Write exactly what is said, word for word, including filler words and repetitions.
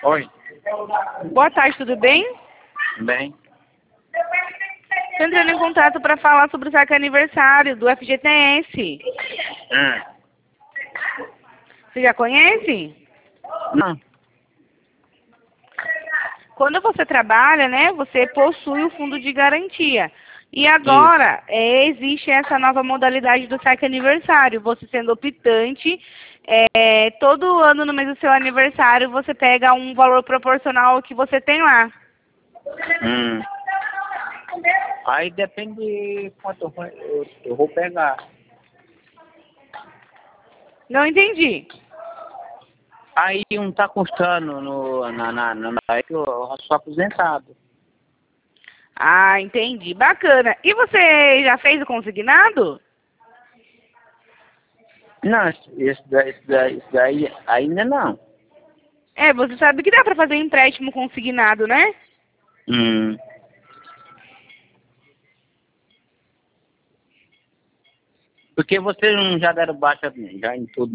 Oi, Boa tarde, tudo bem? bem. Estou entrando em contato para falar sobre o saque aniversário do F G T S. Hum. Você já conhece? Não. Quando você trabalha, né, você possui o fundo de garantia. E agora é, existe essa nova modalidade do saque aniversário. Você sendo optante, é, todo ano no mês do seu aniversário você pega um valor proporcional ao que você tem lá. Hum. Aí depende de quanto eu, vou- eu, eu vou pegar. Não entendi. Aí um tá custando no, na, na, na, na é que eu sou aposentado. Ah, entendi. Bacana. E você já fez o consignado? Não, esse daí, esse daí, esse daí ainda não. É, você sabe que dá para fazer empréstimo consignado, né? Hum. Porque vocês não já deram baixa já em tudo.